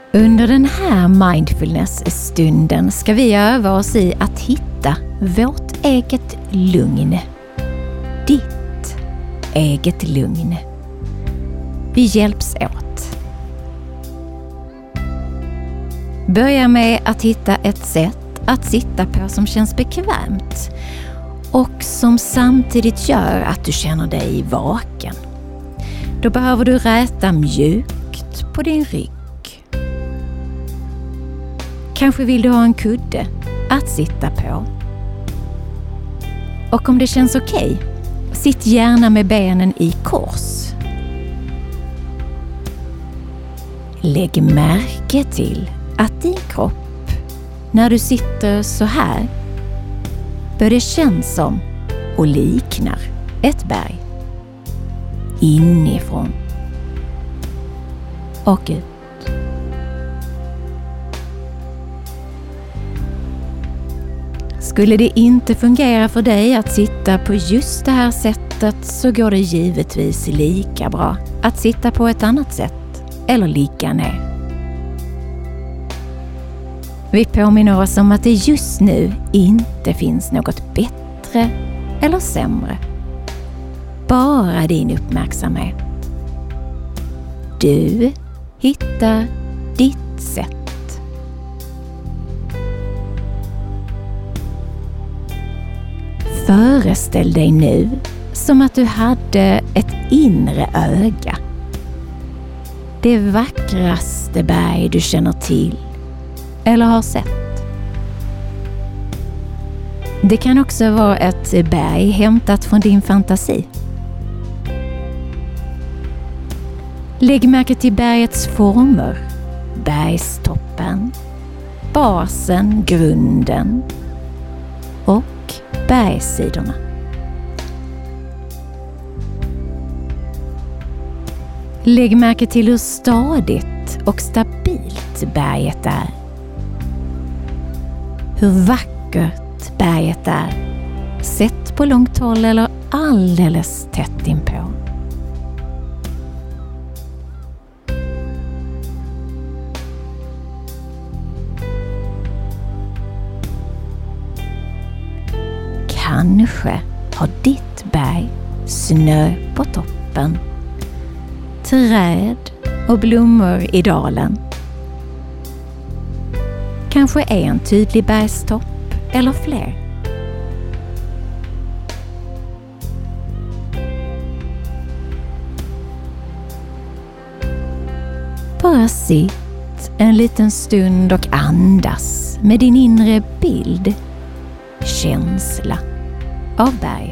Under den här mindfulness-stunden ska vi öva oss i att hitta vårt eget lugn. Ditt eget lugn. Vi hjälps åt. Börja med att hitta ett sätt att sitta på som känns bekvämt och som samtidigt gör att du känner dig vaken. Då behöver du räta mjukt på din rygg. Kanske vill du ha en kudde att sitta på. Och om det känns okej, sitt gärna med benen i kors. Lägg märke till att din kropp, när du sitter så här, börjar kännas som och liknar ett berg. Inifrån och ut. Skulle det inte fungera för dig att sitta på just det här sättet så går det givetvis lika bra att sitta på ett annat sätt eller ligga ner. Vi påminner oss om att det just nu inte finns något bättre eller sämre. Bara din uppmärksamhet. Du hittar ditt sätt. Föreställ dig nu som att du hade ett inre öga. Det vackraste berg du känner till eller har sett. Det kan också vara ett berg hämtat från din fantasi. Lägg märke till bergets former, bergstoppen, basen, grunden och bergssidorna. Lägg märke till hur stadigt och stabilt berget är. Hur vackert berget är, sett på långt håll eller alldeles tätt inpå. Kanske har ditt berg snö på toppen, träd och blommor i dalen. Kanske en tydlig bergstopp eller fler. Bara sitt en liten stund och andas med din inre bild, känsla av berget.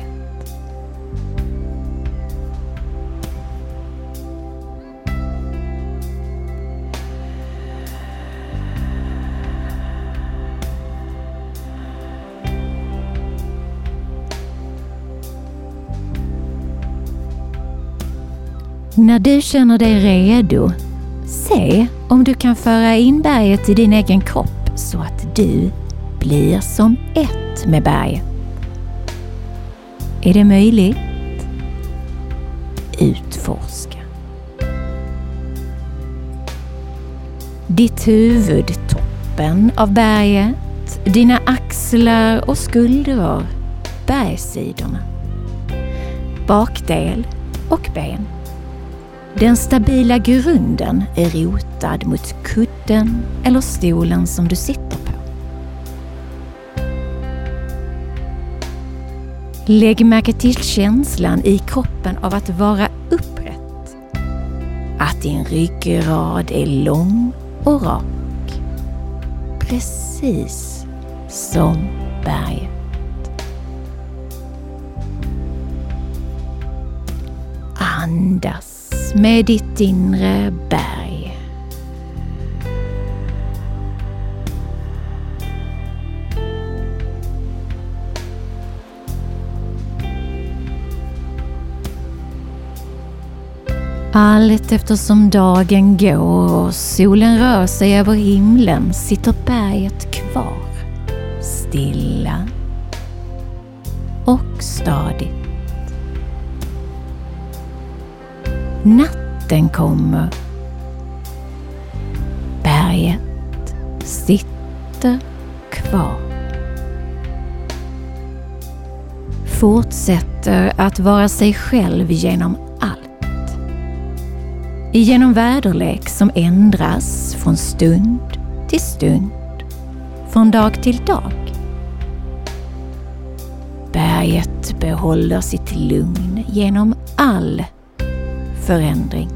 När du känner dig redo, se om du kan föra in berget i din egen kropp så att du blir som ett med berget. Är det möjligt? Utforska. Ditt huvud, toppen av berget, dina axlar och skuldror, bergssidorna. Bakdel och ben. Den stabila grunden är rotad mot kudden eller stolen som du sitter på. Lägg märke till känslan i kroppen av att vara upprätt. Att din ryggrad är lång och rak. Precis som berget. Andas med ditt inre berg. Allt eftersom dagen går och solen rör sig över himlen sitter berget kvar, stilla och stadigt. Natten kommer. Berget Berget sitter kvar. Fortsätter att vara sig själv genom allt. Genom väderlek som ändras från stund till stund, från dag till dag. Berget behåller sitt lugn genom all förändring.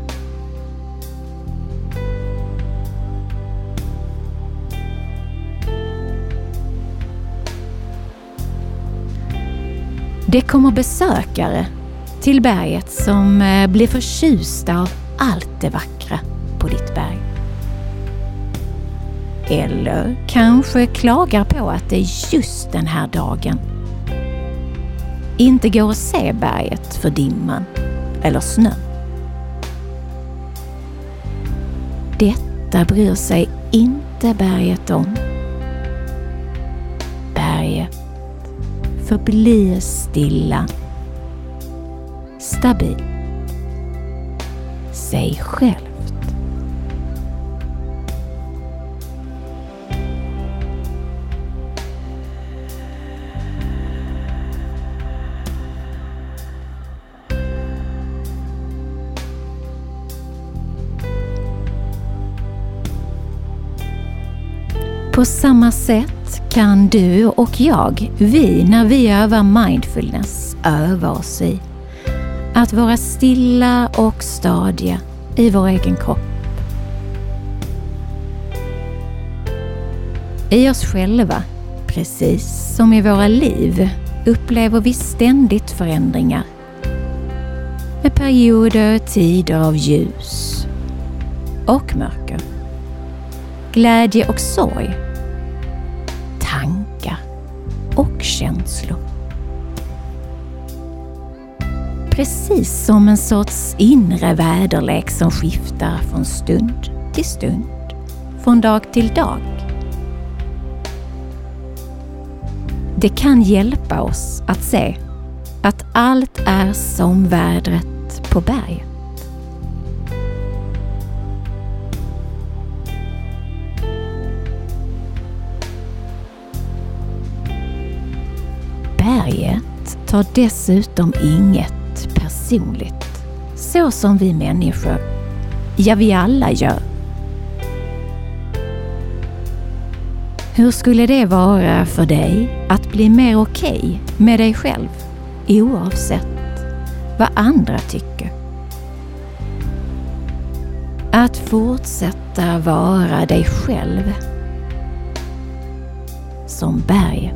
Det kommer besökare till berget som blir förtjusta av allt det vackra på ditt berg. Eller kanske klagar på att det just den här dagen inte går att se berget för dimman eller snön. Detta bryr sig inte berget om. Berget förblir stilla, stabilt, sig självt. På samma sätt kan du och jag, när vi övar mindfulness, öva oss i att vara stilla och stadiga i vår egen kropp. I oss själva, precis som i våra liv, upplever vi ständigt förändringar. Med perioder, tider av ljus och mörker. Glädje och sorg. Tankar och känslor. Precis som en sorts inre väderlek som skiftar från stund till stund, från dag till dag. Det kan hjälpa oss att se att allt är som vädret på berget. Berget tar dessutom inget personligt, så som vi människor, ja vi alla gör. Hur skulle det vara för dig att bli mer okej med dig själv, oavsett vad andra tycker? Att fortsätta vara dig själv som berget.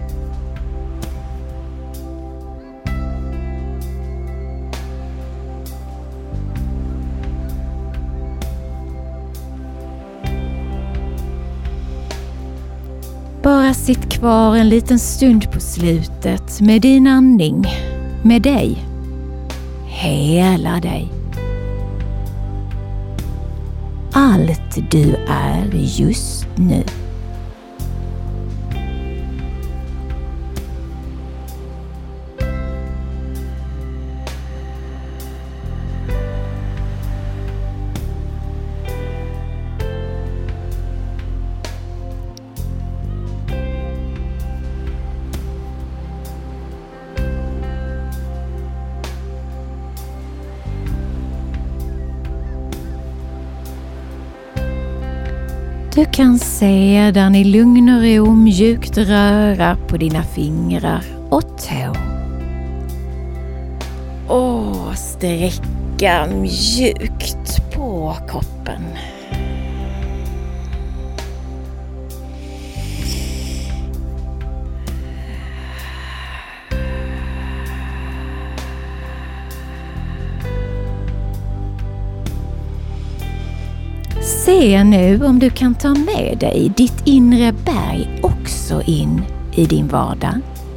Bara sitt kvar en liten stund på slutet med din andning, med dig, hela dig. Allt du är just nu. Du kan sedan i lugn och ro mjukt röra på dina fingrar och tå. Och sträcka mjukt på kroppen. Se nu om du kan ta med dig ditt inre berg också in i din vardag.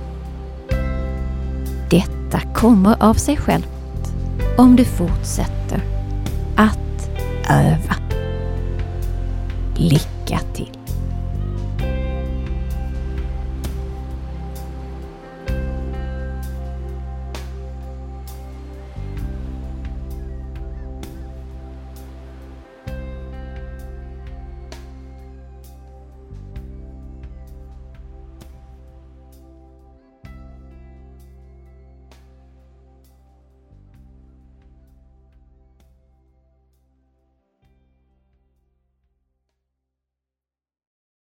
Detta kommer av sig självt om du fortsätter att öva. Lycka till!